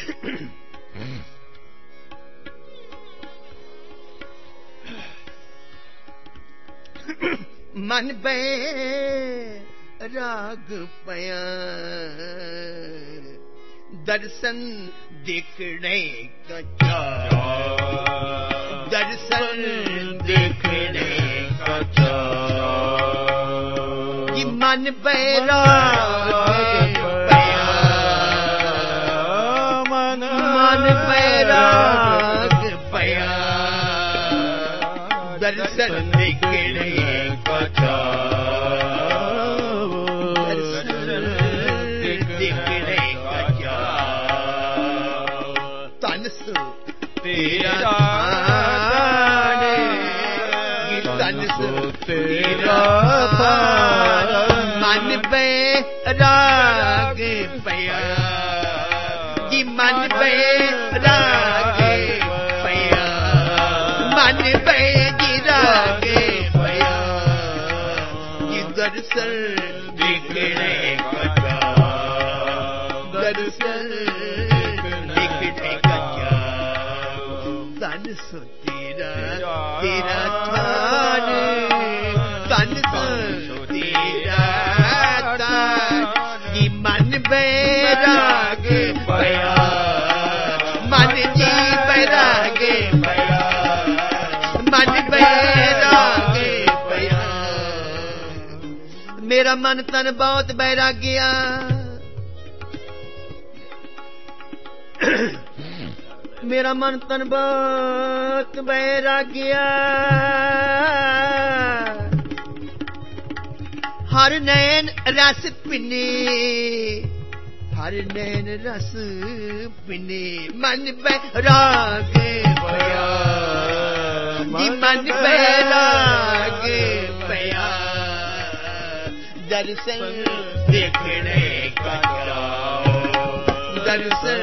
मन बैराग पया दर्शन देखने का दर्शन देखने का ये मन बैराग पया मन बैराग पया दर्शन देखने का तेरा तेरा मन बैराग पया जी मन बैराग पया मन बैराग पया जी दर्शन देखने का दर्शन सो तेरा तेरा थान तन सो तेरा थान जी मन बैराग पया मन जी बैराग पया मन बैराग पया मेरा मन तन बहुत बैरागिया मेरा मन तन बहुत बैरागिया हर नैन रस पिने हर नैन रस पिने मन बैराग पया मन बैराग पया दर्शन देखने का दर्शन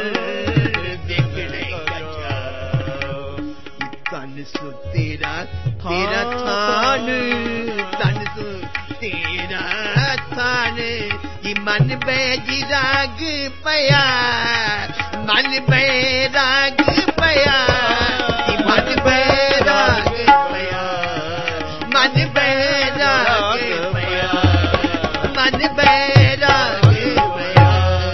तन सो तेरा तेरा थान तन सो तेरा थान ये मन बैराग पया मन बैराग पया ये मन बैराग पया मन बैराग पया मन बैराग पया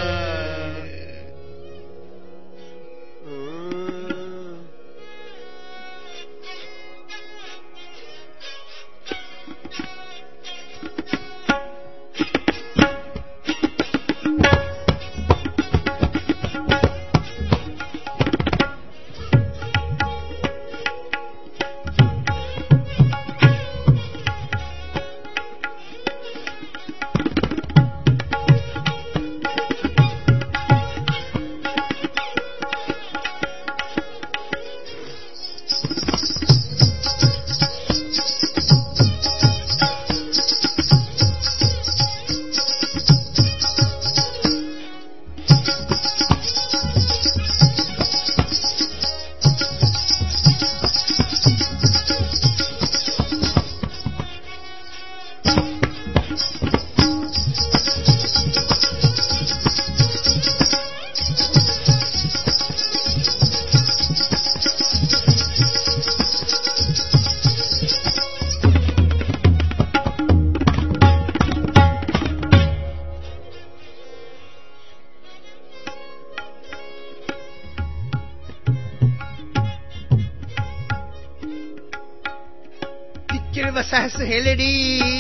सहस हेलड़ी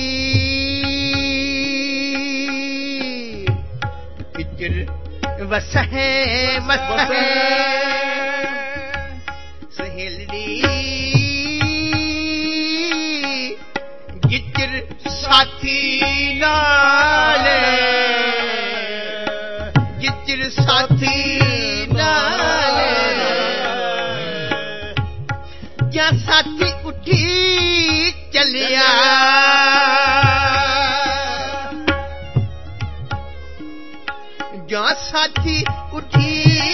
किचर वस है सहेलड़ी किचर साथी नाल किचर साथी नाल क्या साथी उठी चलिया जो साथी उठी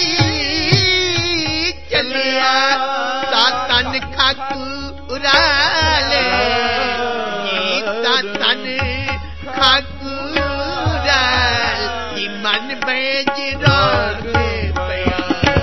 चलिया तातन खाकुराले तातन खाकुराल मन बैराग पया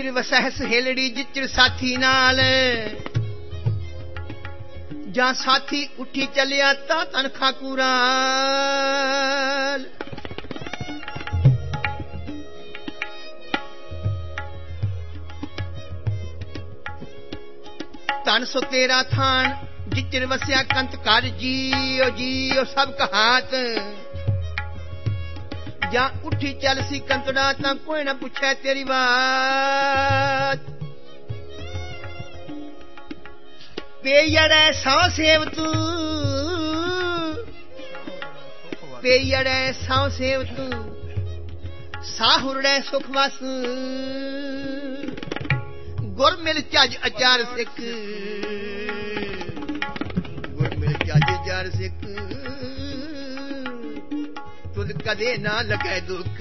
ਜਿਚਰ ਵਸਹਿ ਸਹੇਲੜੀ ਜਿਚਰ ਸਾਥੀ ਨਾਲ ਜਾਂ ਸਾਥੀ ਉੱਠੀ ਚੱਲਿਆ ਤਾਂ ਤਨ ਖਾਕੂਰਾਲ ਤਨ ਸੋ ਤੇਰਾ ਥਾਨ ਜਿਚਰ ਵਸਿਆ ਕੰਤ ਕਰ ਜੀਓ ਜੀਓ ਸਭ ਕਹਾਤ ਜਾਂ ਉੱਠੀ ਚੱਲ ਸੀ ਕੰਤੜਾ ਤਾਂ ਕੋਈ ਨਾ ਪੁੱਛੇ ਤੇਰੀ ਬਾਤ ਪੇਯੜੈ ਸੌ ਸੇਵ ਤੂੰ ਪੇਯੜੈ ਸੌ ਸੇਵ ਤੂੰ ਸਾਹੁਰੜੈ ਸੁਖ ਵਸ ਗੁਰ ਮਿਲ ਚੱਜ ਅਚਾਰ ਸਿੱਖ ਗੁਰ ਮਿਲ ਚੱਜ ਅਚਾਰ ਸਿੱਖ ਤੁਧ ਕਦੇ ਨਾ ਲਗੈ ਦੁੱਖ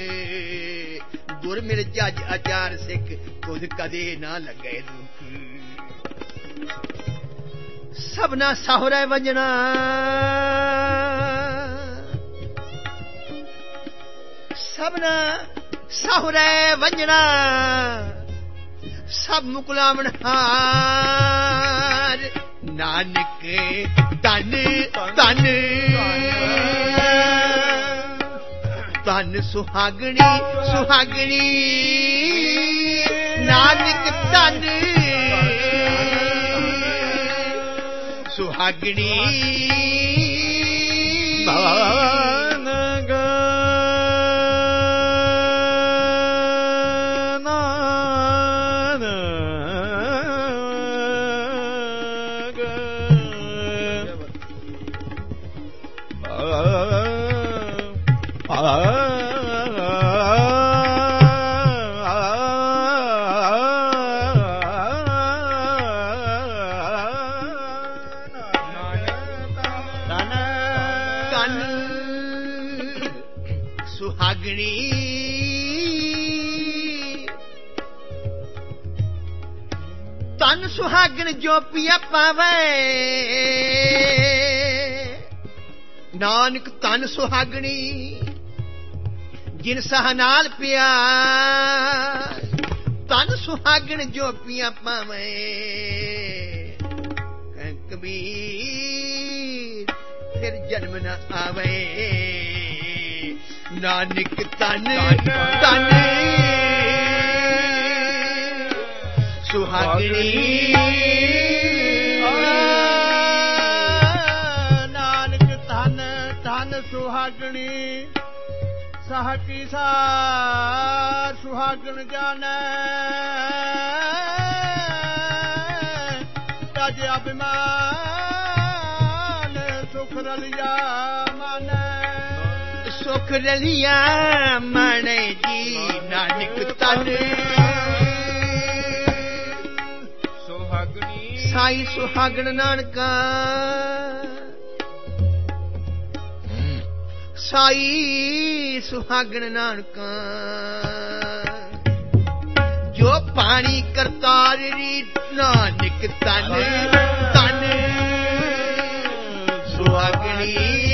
ਗੁਰ ਮਿਲ ਚੱਜ ਅਚਾਰ ਸਿੱਖ ਤੁਧ ਕਦੇ ਨਾ ਲਗੈ ਦੁੱਖ ਸਭਨਾ ਸਾਹੁਰੈ ਵੰਜਣਾ ਸਭਨਾ ਸਾਹੁਰੈ ਵੰਜਣਾ ਸਭ ਮੁਕਲਾਵਣ ਹਾਰ ਨਾਨਕ ਤਨ ਤਨ ਤਨ ਸੁਹਾਗਣੀ ਸੁਹਾਗਣੀ ਨਾਨਕ ਤਨ ਸੁਹਾਗਣੀ ਤਨ ਸੁਹਾਗਣ ਜੋ ਪਿਆ ਪਾਵੇ ਨਾਨਕ ਤਨ ਸੁਹਾਗਣੀ ਜਿਨ ਸਹ ਨਾਲ ਪਿਆਰ ਤਨ ਸੁਹਾਗਣ ਜੋ ਪਿਆ ਪਾਵੇ ਕਹਿ ਕਬੀਰ ਫਿਰ ਜਨਮ ਨ ਆਵੇ ਨਾਨਕ ਤਨ ਤਨ ਸੁਹਾਗਣੀ ਨਾਨਕ ਧਨ ਧਨ ਸੁਹਾਗਣੀ ਸਹ ਕੀ ਸਾਰ ਸੁਹਾਗਣ ਜਾਣੈ ਤਜ ਅਭਿਮਾਨ ਸੁਖ ਰਲਿਆ ਮਾਨੈ ਸੁਖ ਰਲਿਆ ਮਾਨੈ ਜੀ ਨਾਨਕ ਤਨ ਸਾਈ ਸੁਹਾਗਣ ਨਾਨਕਾ ਸਾਈ ਸੁਹਾਗਣ ਨਾਨਕਾ ਜੋ ਪਾਣੀ ਕਰਤਾਰ ਰੀ ਨਾਨਕ ਤਨ ਤਨ ਸੁਹਾਗਣੀ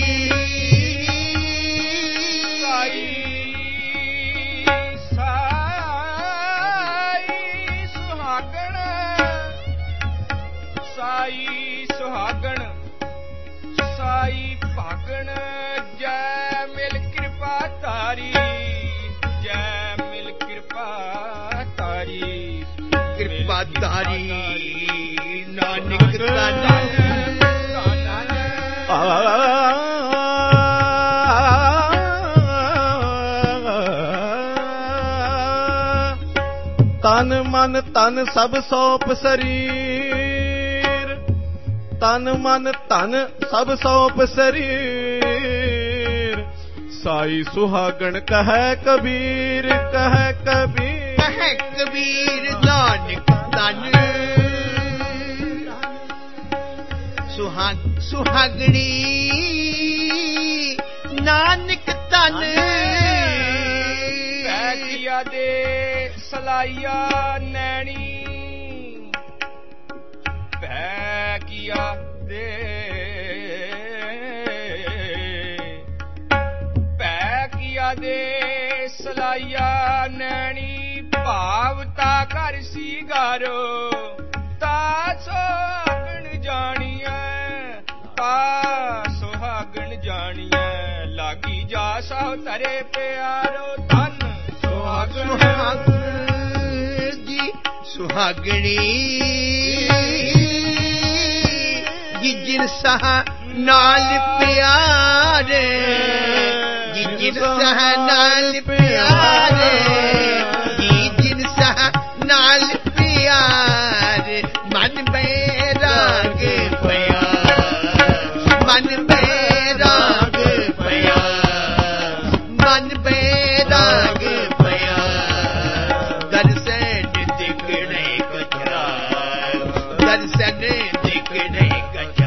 ਸਾਈ ਸੁਹਾਗਣ ਸਾਈ ਭਾਗਣ ਜੈ ਮਿਲ ਕਿਰਪਾ ਤਾਰੀ ਜੈ ਮਿਲ ਕਿਰਪਾ ਤਾਰੀ ਕਿਰਪਾ ਤਾਰੀ ਨਾਨਕ ਤਨ ਤਨ ਮਨ ਤਨ ਸਭ ਸੌਪ ਸਰੀਰ ਤਨ ਮਨ ਧਨ ਸਭ ਸੌਪ ਸਰੀਰ ਸਾਈ ਸੁਹਾਗਣ ਕਹੈ ਕਬੀਰ ਕਹੈ ਕਬੀਰ ਕਹੈ ਕਬੀਰ ਨਾਨਕ ਤਨ ਸੁਹਾਗਣੀ ਨਾਨਕ ਤਨ ਪੈਕੀਆ ਦੇ ਸਲਾਈਆ ਨੈਣੀ ਪੈਕੀਆ ਦੇ ਪੈਕੀਆ ਦੇ ਸਲਾਈਆ ਨੈਣੀ ਭਾਵਤਾ हर सिगारो ता सुहागन जानिए ता सुहागन जानिए लागी जा साहो तरे प्यारो धन सुहागन जी सुहागणी जिन सह नाल प्यारे जिन सह नाल प्यारे जिन सह नाल प्यारे मन बैराग पया मन बैराग पया मन बैराग पया दर्शन दिखने कचरा दर्शन दिखने कचरा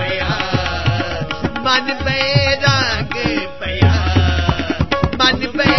मन बैराग पया मन बैराग